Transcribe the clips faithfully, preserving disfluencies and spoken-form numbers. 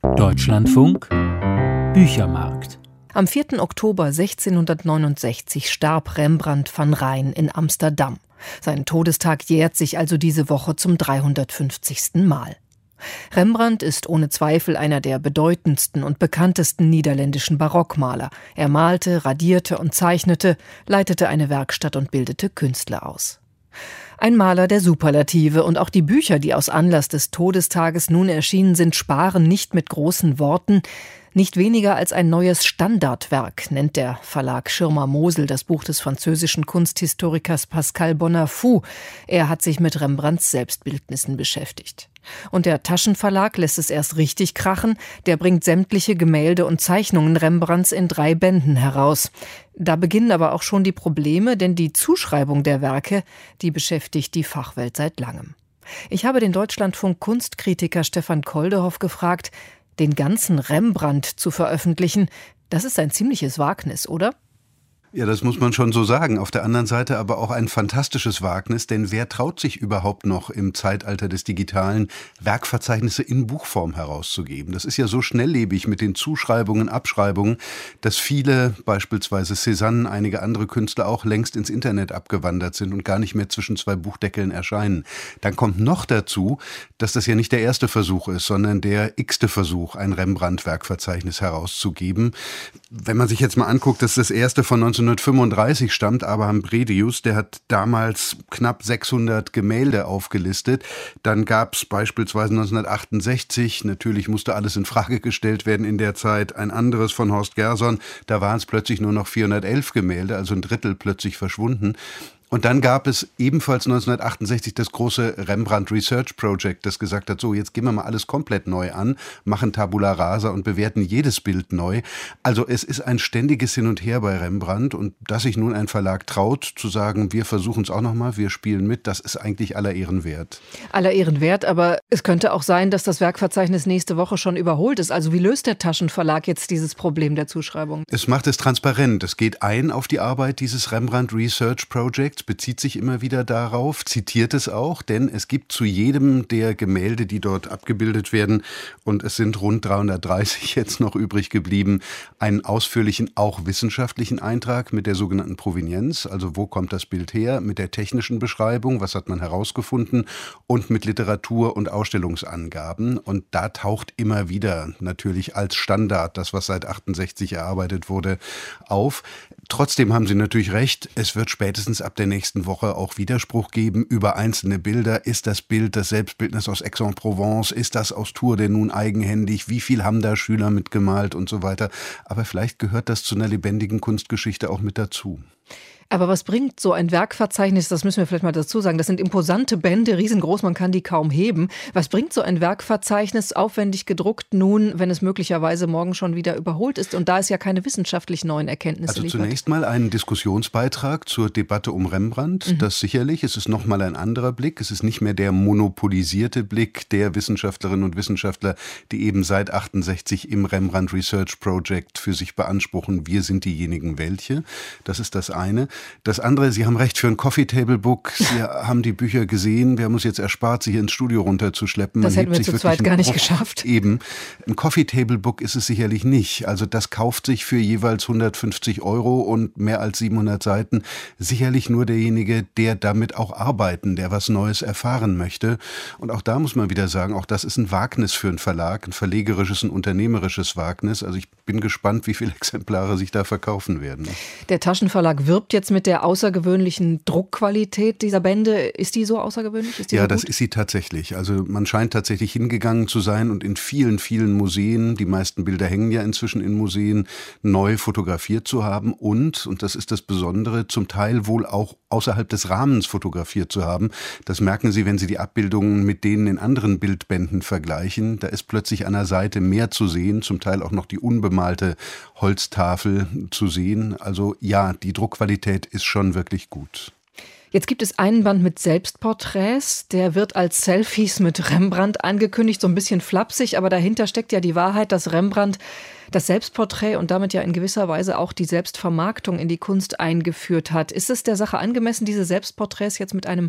Deutschlandfunk Büchermarkt. Am vierten Oktober sechzehnhundertneunundsechzig starb Rembrandt van Rijn in Amsterdam. Sein Todestag jährt sich also diese Woche zum dreihundertfünfzigsten Mal. Rembrandt ist ohne Zweifel einer der bedeutendsten und bekanntesten niederländischen Barockmaler. Er malte, radierte und zeichnete, leitete eine Werkstatt und bildete Künstler aus. Ein Maler der Superlative, und auch die Bücher, die aus Anlass des Todestages nun erschienen sind, sparen nicht mit großen Worten. Nicht weniger als ein neues Standardwerk nennt der Verlag Schirmer-Mosel das Buch des französischen Kunsthistorikers Pascal Bonnafous. Er hat sich mit Rembrandts Selbstbildnissen beschäftigt. Und der Taschenverlag lässt es erst richtig krachen. Der bringt sämtliche Gemälde und Zeichnungen Rembrandts in drei Bänden heraus. Da beginnen aber auch schon die Probleme, denn die Zuschreibung der Werke, die beschäftigt die Fachwelt seit langem. Ich habe den Deutschlandfunk-Kunstkritiker Stefan Koldehoff gefragt, den ganzen Rembrandt zu veröffentlichen, das ist ein ziemliches Wagnis, oder? Ja, das muss man schon so sagen. Auf der anderen Seite aber auch ein fantastisches Wagnis, denn wer traut sich überhaupt noch im Zeitalter des Digitalen, Werkverzeichnisse in Buchform herauszugeben? Das ist ja so schnelllebig mit den Zuschreibungen, Abschreibungen, dass viele, beispielsweise Cézanne, einige andere Künstler auch längst ins Internet abgewandert sind und gar nicht mehr zwischen zwei Buchdeckeln erscheinen. Dann kommt noch dazu, dass das ja nicht der erste Versuch ist, sondern der x-te Versuch, ein Rembrandt-Werkverzeichnis herauszugeben. Wenn man sich jetzt mal anguckt, dass das erste von neunzehnhundertfünfunddreißig stammt, Abraham Bredius, der hat damals knapp sechshundert Gemälde aufgelistet. Dann gab es beispielsweise neunzehnhundertachtundsechzig, natürlich musste alles in Frage gestellt werden in der Zeit, ein anderes von Horst Gerson, da waren es plötzlich nur noch vierhundertelf Gemälde, also ein Drittel plötzlich verschwunden. Und dann gab es ebenfalls neunzehnhundertachtundsechzig das große Rembrandt Research Project, das gesagt hat, so jetzt gehen wir mal alles komplett neu an, machen Tabula Rasa und bewerten jedes Bild neu. Also es ist ein ständiges Hin und Her bei Rembrandt, und dass sich nun ein Verlag traut zu sagen, wir versuchen es auch nochmal, wir spielen mit, das ist eigentlich aller Ehren wert. Aller Ehren wert, aber es könnte auch sein, dass das Werkverzeichnis nächste Woche schon überholt ist. Also wie löst der Taschenverlag jetzt dieses Problem der Zuschreibung? Es macht es transparent. Es geht ein auf die Arbeit dieses Rembrandt Research Project, bezieht sich immer wieder darauf, zitiert es auch, denn es gibt zu jedem der Gemälde, die dort abgebildet werden, und es sind rund dreihundertdreißig jetzt noch übrig geblieben, einen ausführlichen, auch wissenschaftlichen Eintrag mit der sogenannten Provenienz, also wo kommt das Bild her, mit der technischen Beschreibung, was hat man herausgefunden, und mit Literatur- und Ausstellungsangaben. Und da taucht immer wieder natürlich als Standard, das was seit achtundsechzig erarbeitet wurde, auf. Trotzdem haben Sie natürlich recht, es wird spätestens ab der nächsten Woche auch Widerspruch geben über einzelne Bilder. Ist das Bild das Selbstbildnis aus Aix-en-Provence? Ist das aus Tours denn nun eigenhändig? Wie viel haben da Schüler mitgemalt und so weiter? Aber vielleicht gehört das zu einer lebendigen Kunstgeschichte auch mit dazu. Aber was bringt so ein Werkverzeichnis, das müssen wir vielleicht mal dazu sagen, das sind imposante Bände, riesengroß, man kann die kaum heben. Was bringt so ein Werkverzeichnis, aufwendig gedruckt, nun, wenn es möglicherweise morgen schon wieder überholt ist und da es ja keine wissenschaftlich neuen Erkenntnisse also liefert? Also zunächst mal einen Diskussionsbeitrag zur Debatte um Rembrandt, mhm. das sicherlich, es ist nochmal ein anderer Blick, es ist nicht mehr der monopolisierte Blick der Wissenschaftlerinnen und Wissenschaftler, die eben seit achtundsechzig im Rembrandt Research Project für sich beanspruchen, wir sind diejenigen welche, das ist das eine. Das andere, Sie haben recht, für ein Coffee-Table-Book, Sie haben die Bücher gesehen, wir haben uns jetzt erspart, sie hier ins Studio runterzuschleppen. Das Man hätten wir zu zweit gar nicht geschafft. Eben. Ein Coffee-Table-Book ist es sicherlich nicht. Also das kauft sich für jeweils hundertfünfzig Euro und mehr als siebenhundert Seiten sicherlich nur derjenige, der damit auch arbeiten, der was Neues erfahren möchte. Und auch da muss man wieder sagen, auch das ist ein Wagnis für einen Verlag, ein verlegerisches, ein unternehmerisches Wagnis. Also ich bin gespannt, wie viele Exemplare sich da verkaufen werden. Der Taschenverlag wirbt jetzt mit der außergewöhnlichen Druckqualität dieser Bände. Ist die so außergewöhnlich? Ist die ja, so das gut? ist sie tatsächlich. Also man scheint tatsächlich hingegangen zu sein und in vielen, vielen Museen, die meisten Bilder hängen ja inzwischen in Museen, neu fotografiert zu haben und, und das ist das Besondere, zum Teil wohl auch außerhalb des Rahmens fotografiert zu haben. Das merken Sie, wenn Sie die Abbildungen mit denen in anderen Bildbänden vergleichen. Da ist plötzlich an der Seite mehr zu sehen, zum Teil auch noch die unbemalte Holztafel zu sehen. Also ja, die Druckqualität ist schon wirklich gut. Jetzt gibt es einen Band mit Selbstporträts, der wird als Selfies mit Rembrandt angekündigt, so ein bisschen flapsig, aber dahinter steckt ja die Wahrheit, dass Rembrandt das Selbstporträt und damit ja in gewisser Weise auch die Selbstvermarktung in die Kunst eingeführt hat. Ist es der Sache angemessen, diese Selbstporträts jetzt mit einem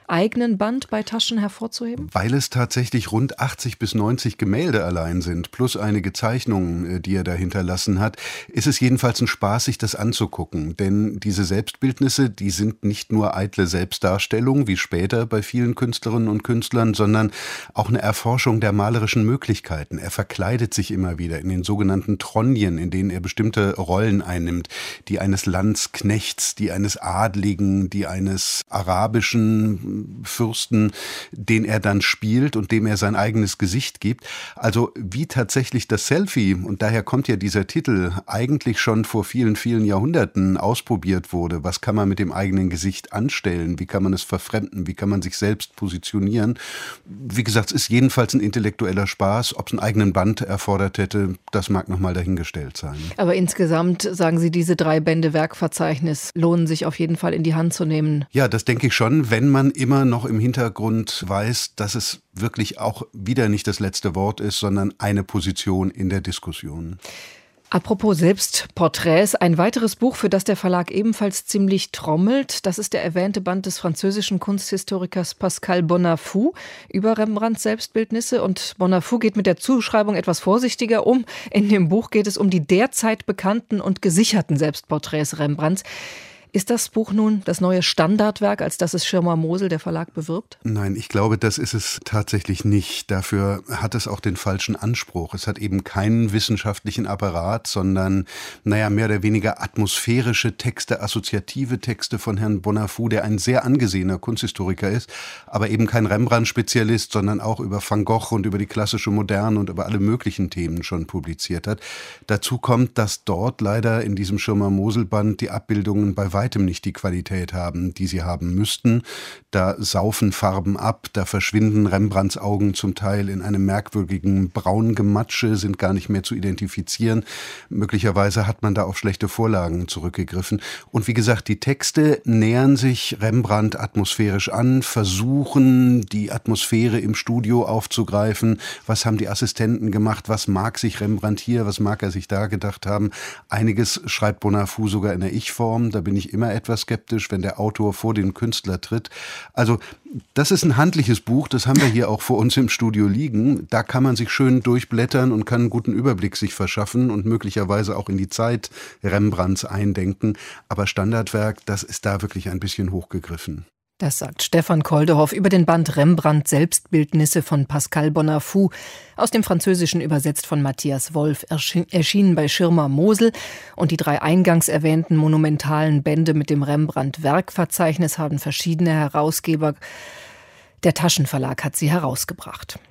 eigenen Band bei Taschen hervorzuheben? Weil es tatsächlich rund achtzig bis neunzig Gemälde allein sind, plus einige Zeichnungen, die er da hinterlassen hat, ist es jedenfalls ein Spaß, sich das anzugucken. Denn diese Selbstbildnisse, die sind nicht nur eitle Selbstdarstellung, wie später bei vielen Künstlerinnen und Künstlern, sondern auch eine Erforschung der malerischen Möglichkeiten. Er verkleidet sich immer wieder in den sogenannten Tronjen, in denen er bestimmte Rollen einnimmt, die eines Landsknechts, die eines Adligen, die eines arabischen Fürsten, den er dann spielt und dem er sein eigenes Gesicht gibt. Also wie tatsächlich das Selfie, und daher kommt ja dieser Titel, eigentlich schon vor vielen, vielen Jahrhunderten ausprobiert wurde. Was kann man mit dem eigenen Gesicht anstellen? Wie kann man es verfremden? Wie kann man sich selbst positionieren? Wie gesagt, es ist jedenfalls ein intellektueller Spaß. Ob es einen eigenen Band erfordert hätte, das mag nochmal dahingestellt sein. Aber insgesamt, sagen Sie, diese drei Bände Werkverzeichnis lohnen sich auf jeden Fall in die Hand zu nehmen. Ja, das denke ich schon, wenn man immer noch im Hintergrund weiß, dass es wirklich auch wieder nicht das letzte Wort ist, sondern eine Position in der Diskussion. Apropos Selbstporträts, ein weiteres Buch, für das der Verlag ebenfalls ziemlich trommelt, das ist der erwähnte Band des französischen Kunsthistorikers Pascal Bonnafous über Rembrandts Selbstbildnisse. Und Bonnafous geht mit der Zuschreibung etwas vorsichtiger um. In dem Buch geht es um die derzeit bekannten und gesicherten Selbstporträts Rembrandts. Ist das Buch nun das neue Standardwerk, als das es Schirmer Mosel, der Verlag, bewirbt? Nein, ich glaube, das ist es tatsächlich nicht. Dafür hat es auch den falschen Anspruch. Es hat eben keinen wissenschaftlichen Apparat, sondern, naja, mehr oder weniger atmosphärische Texte, assoziative Texte von Herrn Bonnafous, der ein sehr angesehener Kunsthistoriker ist, aber eben kein Rembrandt-Spezialist, sondern auch über Van Gogh und über die klassische Moderne und über alle möglichen Themen schon publiziert hat. Dazu kommt, dass dort leider in diesem Schirmer Mosel-Band die Abbildungen bei weitem nicht die Qualität haben, die sie haben müssten. Da saufen Farben ab, da verschwinden Rembrandts Augen zum Teil in einem merkwürdigen Braungematsche, sind gar nicht mehr zu identifizieren. Möglicherweise hat man da auf schlechte Vorlagen zurückgegriffen. Und wie gesagt, die Texte nähern sich Rembrandt atmosphärisch an, versuchen, die Atmosphäre im Studio aufzugreifen. Was haben die Assistenten gemacht? Was mag sich Rembrandt hier? Was mag er sich da gedacht haben? Einiges schreibt Bonnafous sogar in der Ich-Form. Da bin ich immer etwas skeptisch, wenn der Autor vor den Künstler tritt. Also das ist ein handliches Buch, das haben wir hier auch vor uns im Studio liegen. Da kann man sich schön durchblättern und kann einen guten Überblick sich verschaffen und möglicherweise auch in die Zeit Rembrandts eindenken. Aber Standardwerk, das ist da wirklich ein bisschen hochgegriffen. Das sagt Stefan Koldehoff über den Band Rembrandt Selbstbildnisse von Pascal Bonnafous, aus dem Französischen übersetzt von Matthias Wolf, erschienen bei Schirmer Mosel. Und die drei eingangs erwähnten monumentalen Bände mit dem Rembrandt-Werkverzeichnis haben verschiedene Herausgeber. Der Taschenverlag hat sie herausgebracht.